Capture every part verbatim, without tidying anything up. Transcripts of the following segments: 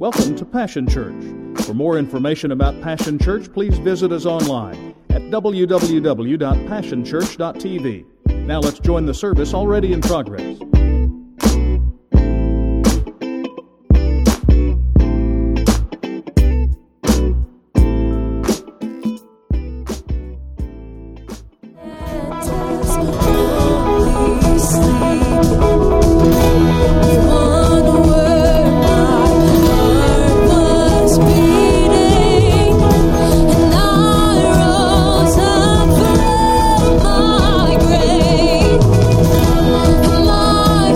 Welcome to Passion Church. For more information about Passion Church, please visit us online at w w w dot passion church dot t v. Now let's join the service already in progress. My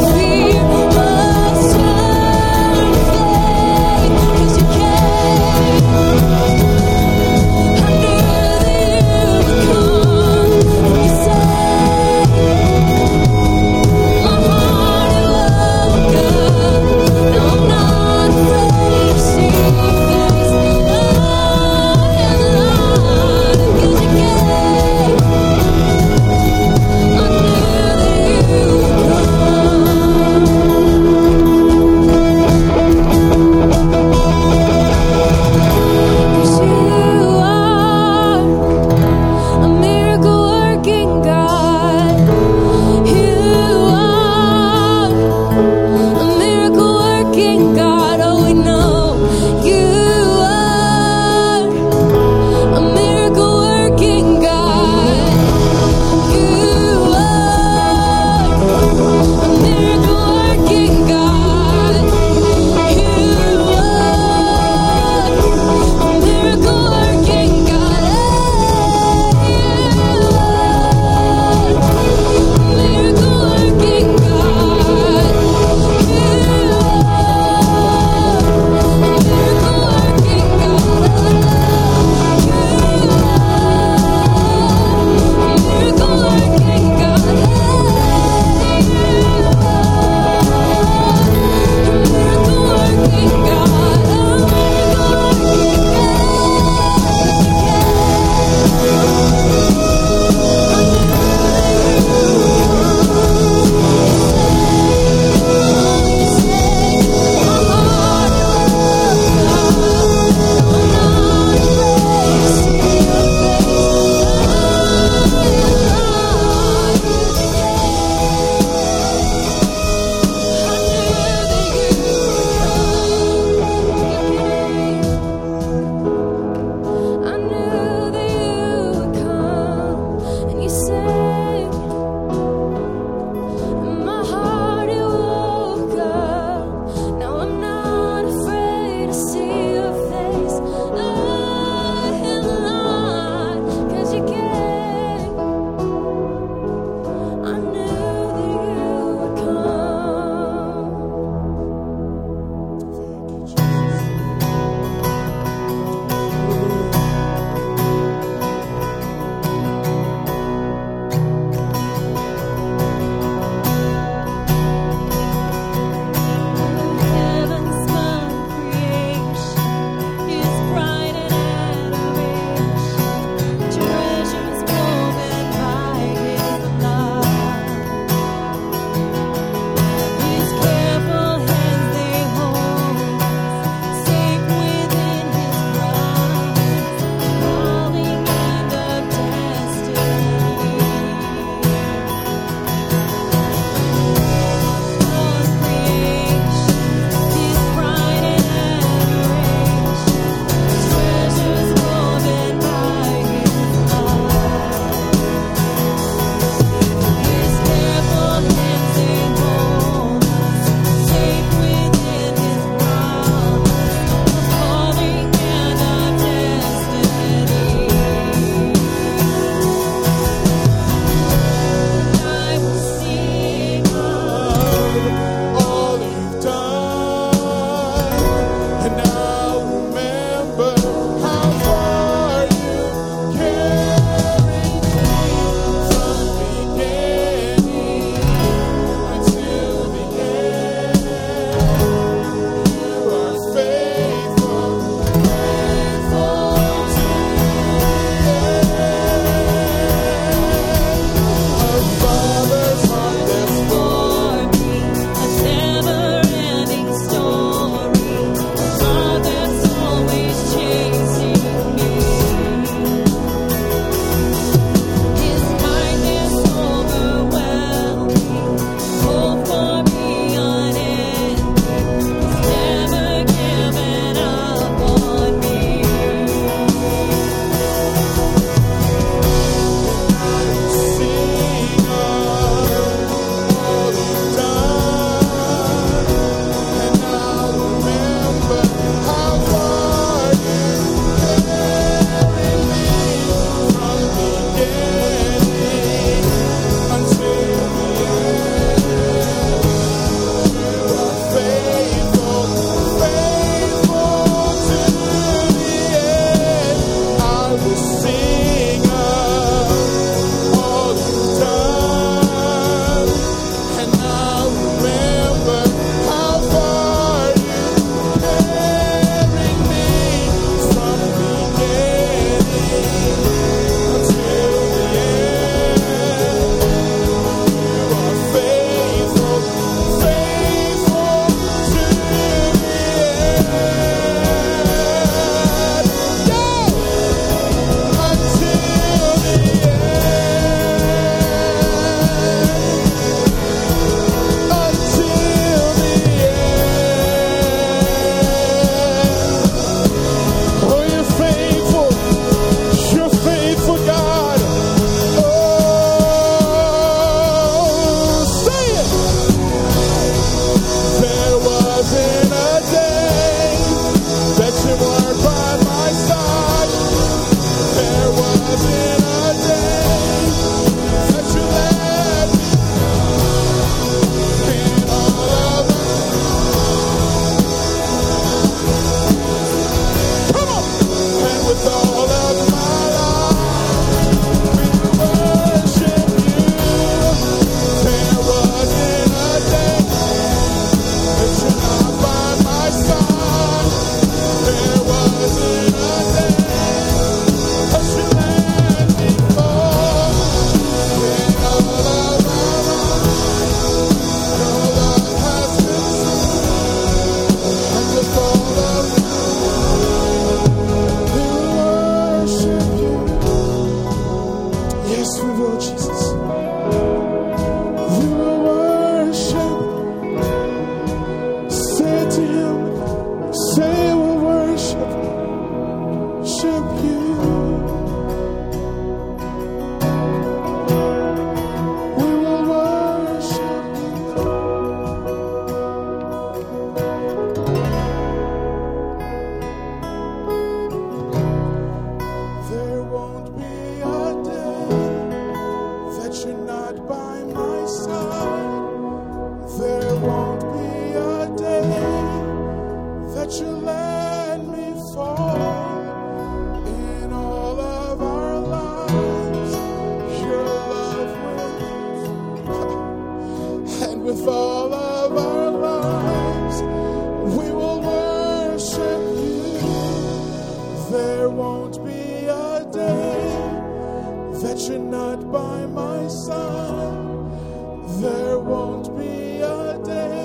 with all of our lives, we will worship you. There won't be a day that you're not by my side. There won't be a day.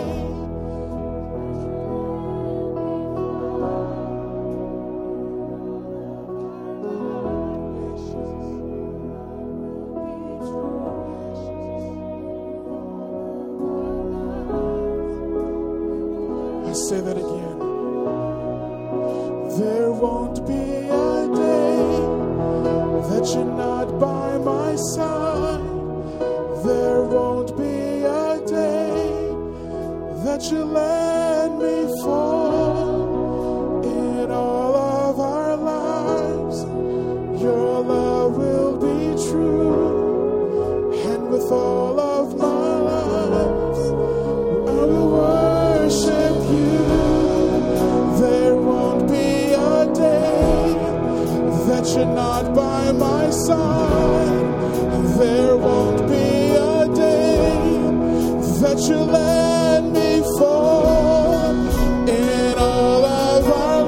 I say that again. There won't be a day that you're not by my side. There won't be a day that you let me fall. In all of our lives, your love will be true. And with all of my life, I will worship you. There won't be a day that you're not by my side. There won't be a day that you let me fall. In all of our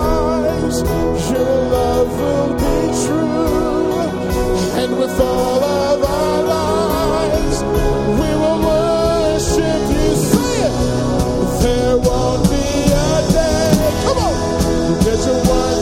lives, your love will be true. And with all of our lives, we will worship you. Say it! There won't be a day. Come on! Get your word.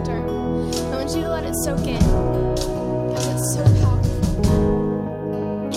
soak in, because it's so powerful.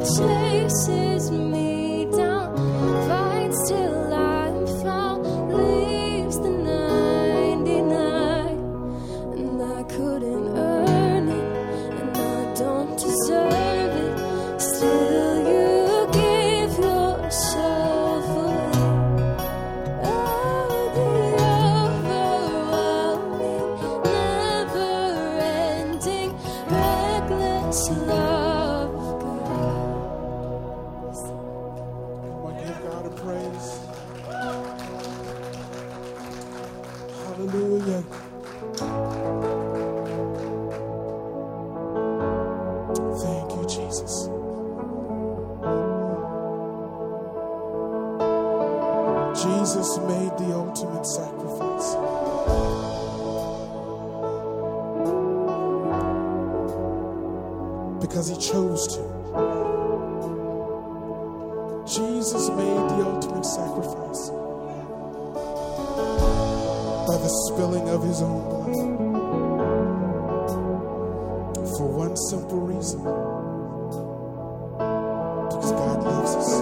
chases me down, fights till I'm found, leaves the ninety-nine, and I couldn't earn it, and I don't deserve it. Still, you give yourself away. Oh, the overwhelming, never-ending, reckless love of God. Come on, give God a praise. Hallelujah. Thank you, Jesus. Jesus made the ultimate sacrifice. Because he chose to. Jesus made the ultimate sacrifice by the spilling of his own blood for one simple reason: because God loves us.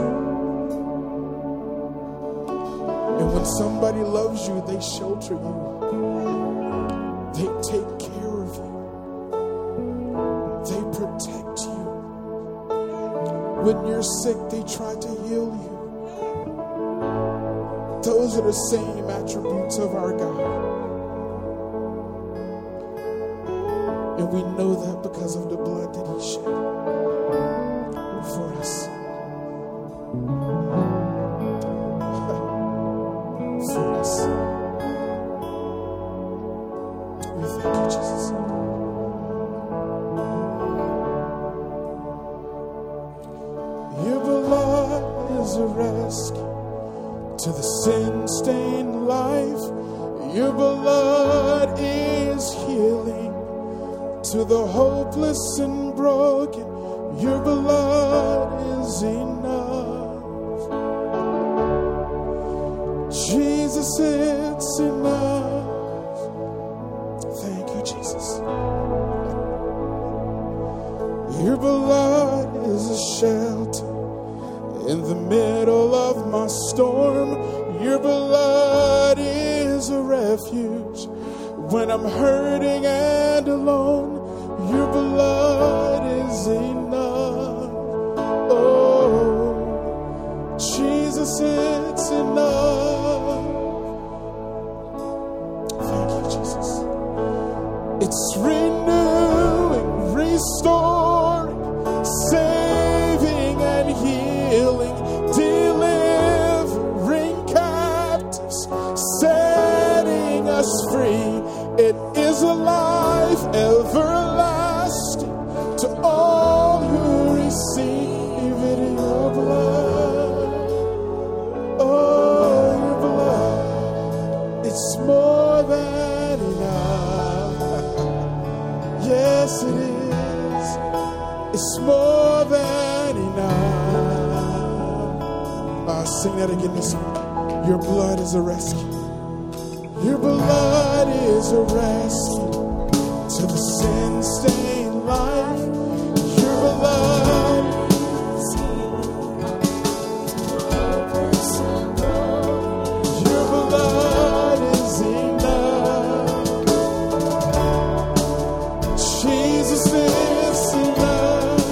And when somebody loves you, they shelter you, they take care of you, they protect you. When you're sick, they try to heal you. Those are the same attributes of our God. And we know that because of the blood that he shed for us. For us. We thank you, Jesus. Your blood is a rescue to the sin-stained life. Your blood is healing to the hopeless and broken. Your blood is enough. Jesus, it's enough. Thank you, Jesus. Your blood is a shelter in the middle of my storm. Your blood is a refuge when I'm hurting and alone. Your blood is enough. Oh, Jesus, it's enough. Thank you, Jesus. It's renewing, restoring, saving and healing, delivering captives, setting us free. It is a life everlasting to all who receive it in your blood. Oh, your blood, it's more than enough. Yes, it is. It's more than enough. Uh, sing that again this morning. Your blood is a rescue. Your blood is a rescue to the sin-stained life. Your blood is your blood is enough. Jesus is enough.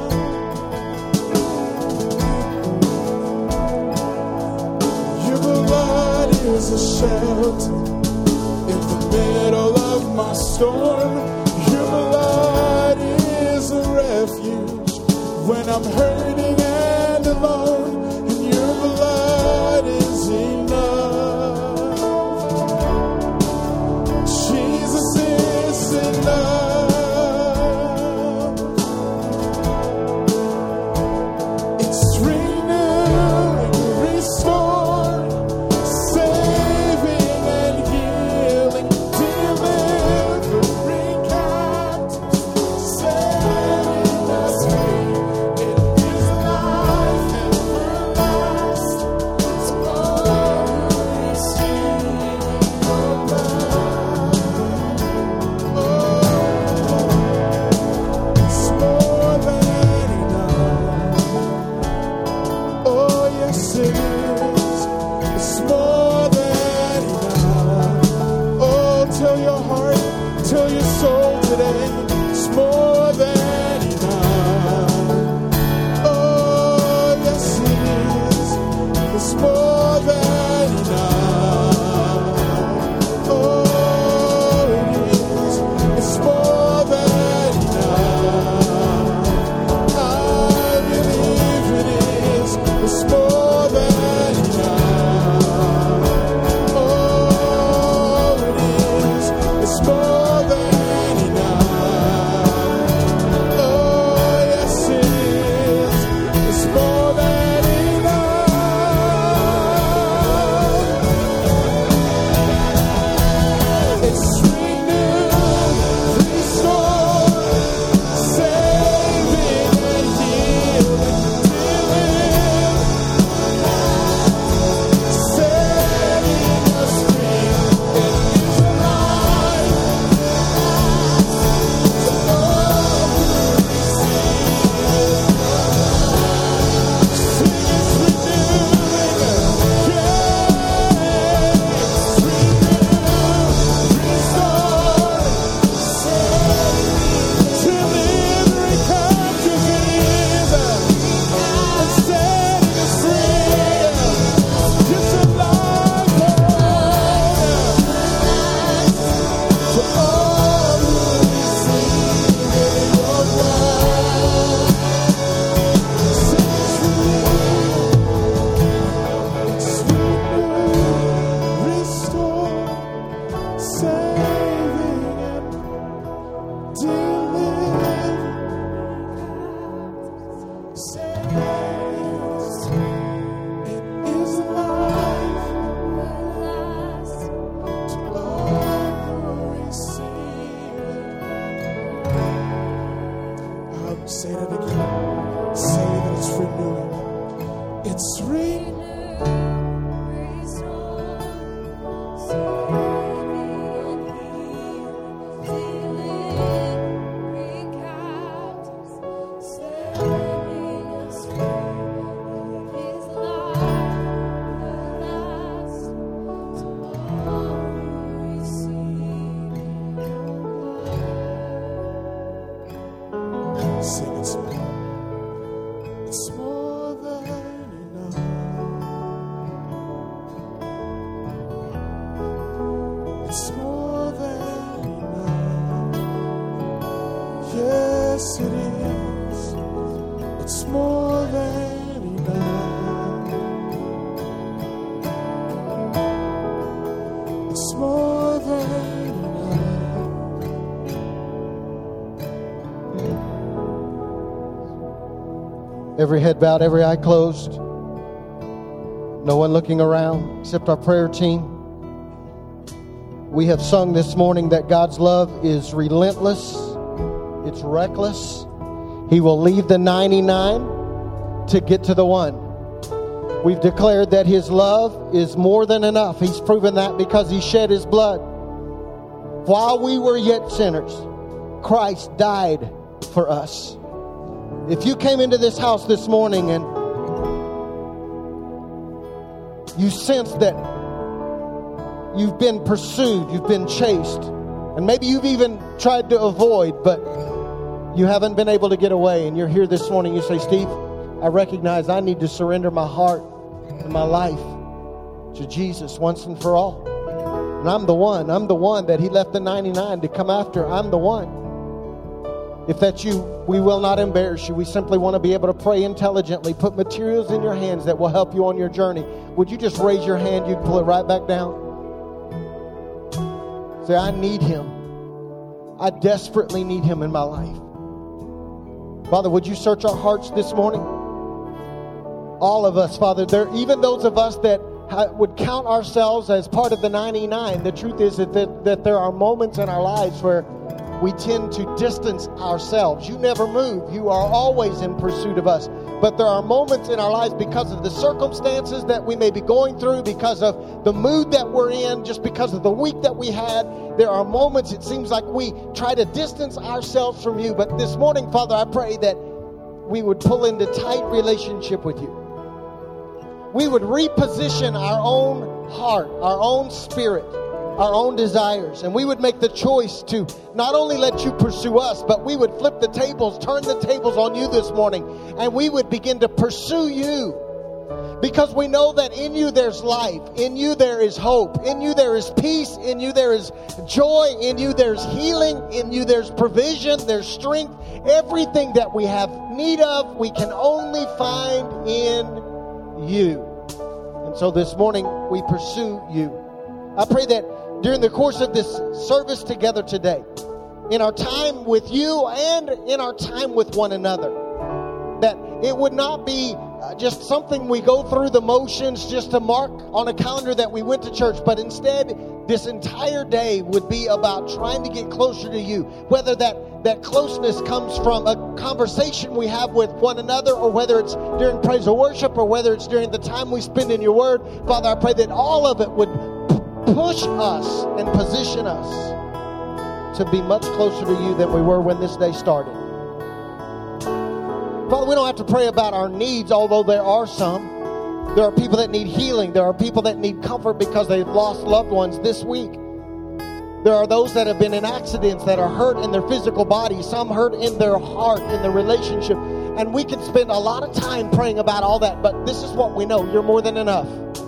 Your blood is a shelter in the middle of my storm. Your blood is a refuge when I'm hurting and alone. And your blood is enough. Jesus is enough. It's renewing, restoring, saving and healing, delivering captives, setting us free. It is Say that again. Say that it's renewing. It's renewing. Sing it small. It's more than enough. It's more than enough. Yes, it is. It's more than enough. It's more than enough. Every head bowed, every eye closed. No one looking around except our prayer team. We have sung this morning that God's love is relentless. It's reckless. He will leave the ninety-nine to get to the one. We've declared that His love is more than enough. He's proven that because He shed His blood. While we were yet sinners, Christ died for us. If you came into this house this morning and you sense that you've been pursued, you've been chased, and maybe you've even tried to avoid, but you haven't been able to get away, and you're here this morning, you say, Steve, I recognize I need to surrender my heart and my life to Jesus once and for all. And I'm the one. I'm the one that He left the ninety-nine to come after. I'm the one. If that's you, we will not embarrass you. We simply want to be able to pray intelligently, put materials in your hands that will help you on your journey. Would you just raise your hand? You'd pull it right back down. Say, I need Him. I desperately need Him in my life. Father, would you search our hearts this morning? All of us, Father, there, even those of us that ha- would count ourselves as part of the ninety-nine, the truth is that, that, that there are moments in our lives where we tend to distance ourselves. You never move. You are always in pursuit of us. But there are moments in our lives because of the circumstances that we may be going through, because of the mood that we're in, just because of the week that we had. There are moments it seems like we try to distance ourselves from you. But this morning, Father, I pray that we would pull into tight relationship with you. We would reposition our own heart, our own spirit, our own desires, and we would make the choice to not only let you pursue us, but we would flip the tables, turn the tables on you this morning, and we would begin to pursue you, because we know that in you there's life, in you there is hope, in you there is peace, in you there is joy, in you there's healing, in you there's provision, there's strength. Everything that we have need of, we can only find in you. And so this morning we pursue you. I pray that during the course of this service together today, in our time with you and in our time with one another, that it would not be uh, just something we go through the motions just to mark on a calendar that we went to church, but instead this entire day would be about trying to get closer to you, whether that, that closeness comes from a conversation we have with one another, or whether it's during praise or worship, or whether it's during the time we spend in your word. Father, I pray that all of it would push us and position us to be much closer to you than we were when this day started. Father, we don't have to pray about our needs, although there are some. There are people that need healing. There are people that need comfort because they've lost loved ones this week. There are those that have been in accidents that are hurt in their physical body, some hurt in their heart, in their relationship. And we can spend a lot of time praying about all that, but this is what we know. You're more than enough.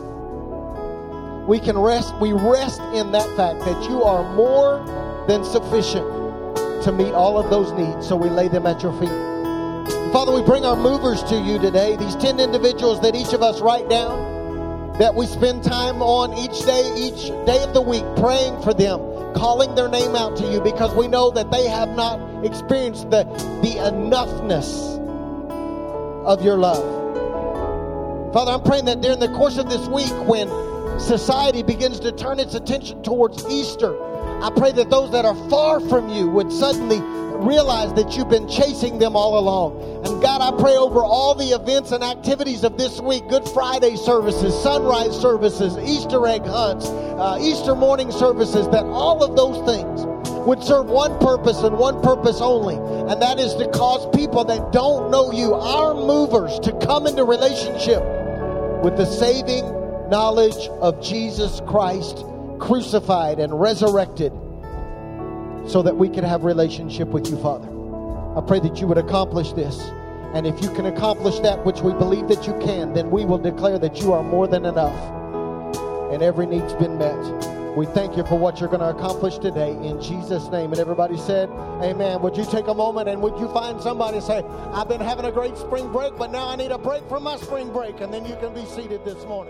We can rest, we rest in that fact that you are more than sufficient to meet all of those needs. So we lay them at your feet. Father, we bring our movers to you today, these ten individuals that each of us write down, that we spend time on each day, each day of the week, praying for them, calling their name out to you, because we know that they have not experienced the, the enoughness of your love. Father, I'm praying that during the course of this week, when society begins to turn its attention towards Easter, I pray that those that are far from you would suddenly realize that you've been chasing them all along. And God, I pray over all the events and activities of this week, Good Friday services, sunrise services, Easter egg hunts, uh, Easter morning services, that all of those things would serve one purpose and one purpose only, and that is to cause people that don't know you, our movers, to come into relationship with the saving knowledge of Jesus Christ, crucified and resurrected, so that we can have relationship with you, Father. I pray that you would accomplish this. And if you can accomplish that which we believe that you can, then we will declare that you are more than enough and every need's been met. We thank you for what you're going to accomplish today in Jesus' name. And everybody said, amen. Would you take a moment and would you find somebody and say, I've been having a great spring break, but now I need a break from my spring break. And then you can be seated this morning.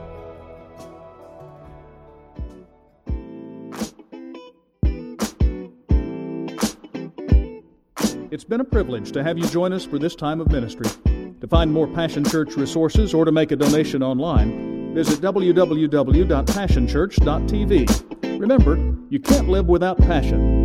It's been a privilege to have you join us for this time of ministry. To find more Passion Church resources or to make a donation online, visit w w w dot passion church dot t v. Remember, you can't live without passion.